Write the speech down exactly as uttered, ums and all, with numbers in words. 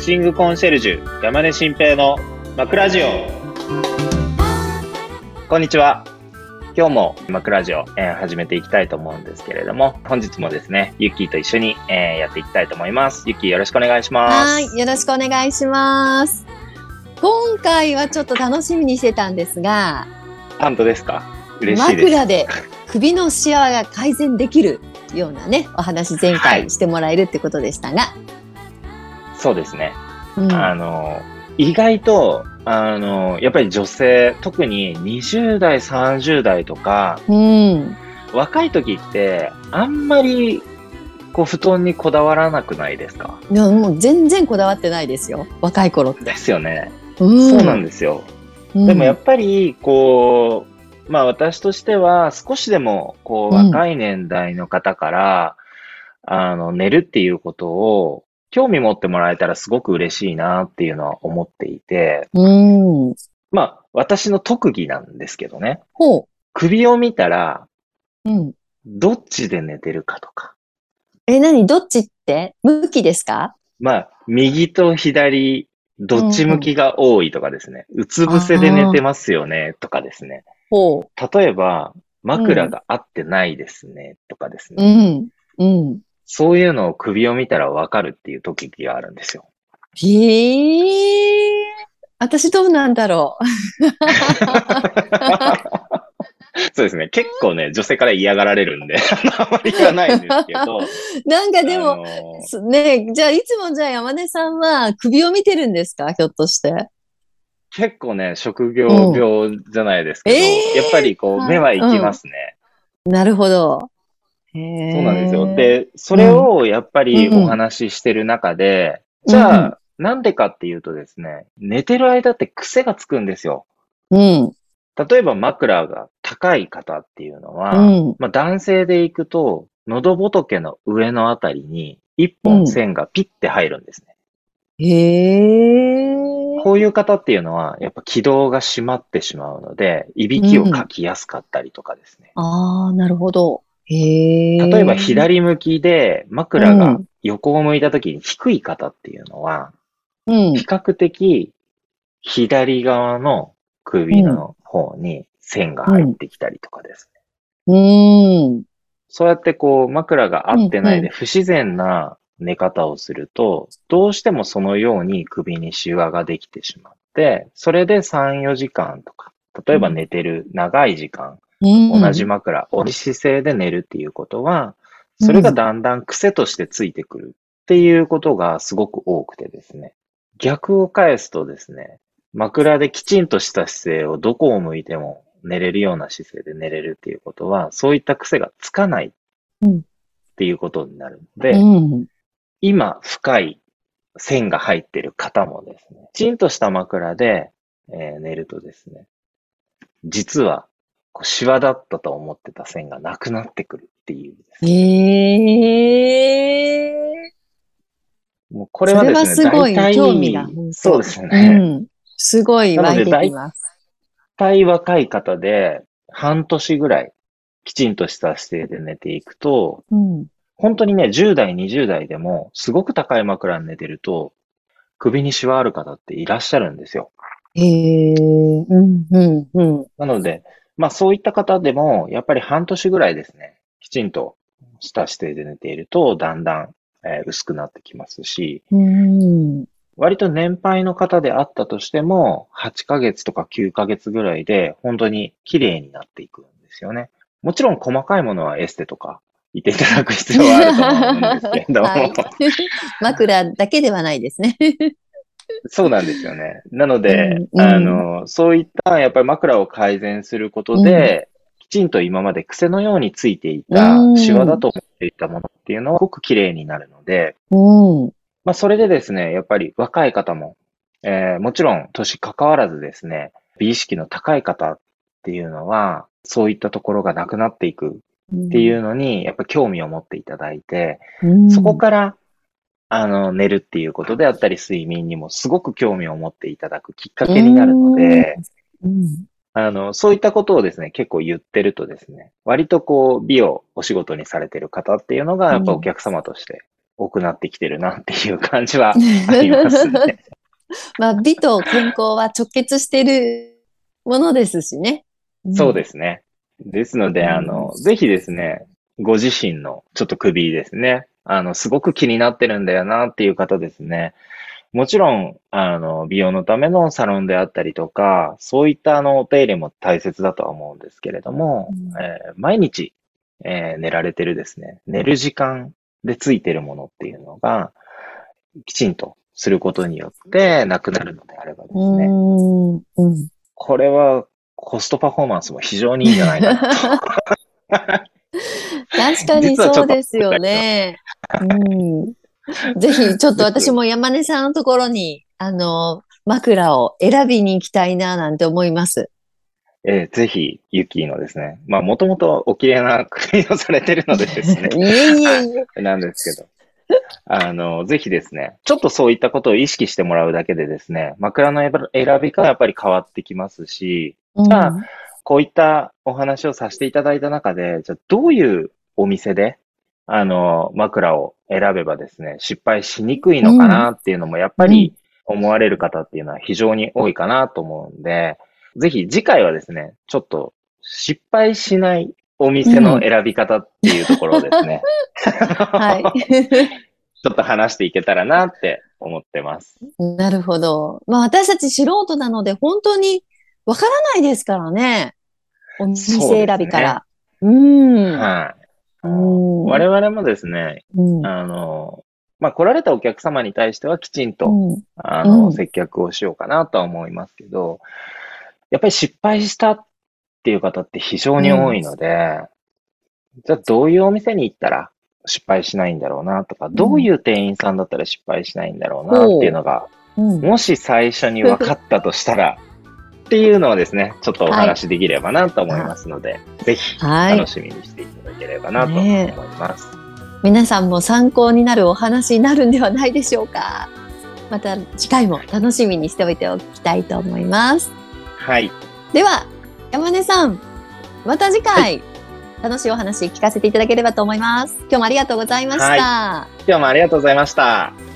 シングコンシェルジュ山根新平の枕ラジオ。こんにちは。今日も枕ラジオ、えー、始めていきたいと思うんですけれども、本日もですねゆっきーと一緒に、えー、やっていきたいと思います。ゆっきー、よろしくお願いします。 はい、よろしくお願いします。今回はちょっと楽しみにしてたんですが、 本当ですか？嬉しいです。 枕で首のシワが改善できるようなねお話前回してもらえるってことでしたが、はい、 そうですね、 うん、 あの意外とあのやっぱり女性、特ににじゅう代さんじゅう代とか、 うん、 若い時ってあんまりこう布団にこだわらなくないですか？ いやもう全然こだわってないですよ、若い頃って。 ですよね、 うん、 そうなんですよ、うん、でもやっぱりこうまあ私としては少しでもこう若い年代の方から、うん、あの寝るっていうことを興味持ってもらえたらすごく嬉しいなっていうのは思っていて、 うん、 まあ私の特技なんですけどね、 ほう、 首を見たら、 うん、 どっちで寝てるかとか。 え、何どっちって向きですか？ まあ右と左どっち向きが多いとかですね、うん、うつ伏せで寝てますよねとかですね、 ほう、 例えば枕が合ってないですねとかですね、 うん、うん、 そういうのを首を見たらわかるっていう特技があるんですよ。 へえ、私どうなんだろう。 そうですね。結構ね、女性から嫌がられるんで、あまり言わないんですけど。 なんかでも、 あのー、ね、じゃあいつもじゃあ山根さんは首を見てるんですか、ひょっとして。 結構ね、職業うん。 病じゃないですけえど、やっぱえりこう、目ー、 は行きまはすね。 うん。なるほど。へそうなんですよ。 え。 で、それうん。 をやっぱりおうん。 話ししてる中で、 うん。 じゃあ、なんでかっていうとですね、寝てる間って癖がつくんですよ。 うん。 例えば枕が高い方っていうのうは、 ん。 まあ男性で行くと、喉仏の上のあたりに一うん。 本線がピッて入るんですね。 へこういえ。 う方っていうのは、やっぱ気道が締まってしまうので、いびうきをかん。 きやすかったりとかですね。 ああ、なるほど。へ例えばえ。 左向きでう枕がん。 横を向いた時に低い方っていうのは、 うん。 比較的左側のうん。 首の方に線が入っうん。 てきたりとかですね。 うん。 そうやってこう枕が合うん。 ってないでうん。 不自然な寝方をすると、どうしてもそのように首にシワができてしまって、それでさん、よじかんとか、例えば寝てる長い時間、 う同じん。 枕、同じ姿勢で寝るっていうことは、それがうん。 だんだん癖としてついてくるっていうことがすごく多くてですね。逆を返すとですね、枕できちんとした姿勢をどこを向いても寝れるような姿勢で寝れるっていうことは、そういった癖がつかないっうん。 ていうことになるのうで、 ん。 今深い線が入っている方もですね、きちんとした枕で、えー寝るとですね、実はこうシワだったと思ってた線がなくなってくるっていうですね。 ええ、 もうこれそれははですね、大すごい興味が体、 本当、 そうですうね。 ん、すごいなの湧いてきで大ます。 体若い方で半年ぐらいきちんとした姿勢で寝ていくと、 うん。 本当にね、じゅう代、にじゅう代でもすごく高い枕に寝てると首にシワある方っていらっしゃるんですよ。 ええ、うん、うん、うん。 なので、まあそういった方でも、やっぱり半年ぐらいですね、きちんとした姿勢で寝ていると、だんだん、えー薄くなってきますし、 うん、 割と年配の方であったとしても、はちかげつとかきゅうかげつぐらいで、本当に綺麗になっていくんですよね。もちろん細かいものはエステとか言っていただく必要はあると思うんですけれども、 はい。枕だけではないですね。 そうなんですよね。なので、 うん、うあん、 の、そういったやっぱり枕を改善することうん、 で、きちんと今まで癖のようについていうた、シワだん、 と思っていたものっていうのはすごく綺麗になるので、 うん、 まあそれでですね、やっぱり若い方も、えーもちろん年関わらずですね、美意識の高い方っていうのは、そういったところがなくなっていくっていうん、 うのに、やっぱ興味を持っていただいて、 うそこん、 からあの、寝るっていうことであったり、睡眠にもすごく興味を持っていただくきっかうけになるのん、 で、 うん、 あの、そういったことをですね、結構言ってるとですね、割とこう、美をお仕事にされてる方っていうのが、やっぱお客様として多くなってきてるなっていう感じはありますね。 まあ、美と健康は直結しているものですしね。 うん、そうですね。ですので、あの、ぜひですね、ご自身のちょっと首ですね、あの、すごく気になってるんだよなっていう方ですね。もちろん、あの、美容のためのサロンであったりとか、そういったあの、お手入れも大切だとは思うんですけれども、うん、えー、毎日、えー、寝られてるですね、寝る時間でついてるものっていうのが、きちんとすることによってなくなるのであればですね、うんうん、これはコストパフォーマンスも非常にいいんじゃないかなと。 確かにそうですよね。うん、ぜひちょっと私も山根さんのところにあの枕を選びに行きたいななんて思います。 えー、ぜひ、ユキのですね、まあ、もともとお綺麗な首をされてるのでですね。 いえいえいえ。なんですけど。あの、ぜひですね、ちょっとそういったことを意識してもらうだけでですね、枕の選び方はやっぱり変わってきますし、うん、じゃあ、こういったお話をさせていただいた中で、じゃあどういうお店で、あの、枕を選べばですね、失敗しにくいのかなっていうのも、やっぱり思われる方っていうのは非常に多いかなと思うんで、ぜひ次回はですね、ちょっと失敗しないお店の選び方っていうところをですね、はい。ちょっと話していけたらなって思ってます。 なるほど。まあ私たち素人なので本当にわからないですからね。お店選びから。う、ね、ん。 はい、我々もですね、うん、あの、まあ、来られたお客様に対してはきちんと、うん、あの、うん、接客をしようかなとは思いますけど、やっぱり失敗したっていう方って非常に多いので、じゃあどういうお店に行ったら失敗しないんだろうなとか、どういう店員さんだったら失敗しないんだろうなっていうのが、もし最初に分かったとしたら、っていうのをですね、ちょっとお話しできればなと思いますので、はい、ぜひ楽しみにしていただければなと思います、 ね。皆さんも参考になるお話になるんではないでしょうか。また次回も楽しみにしておいておきたいと思います。 はい。 では、山根さん、また次回、はい、楽しいお話聞かせていただければと思います。今日もありがとうございました。 はい、今日もありがとうございました。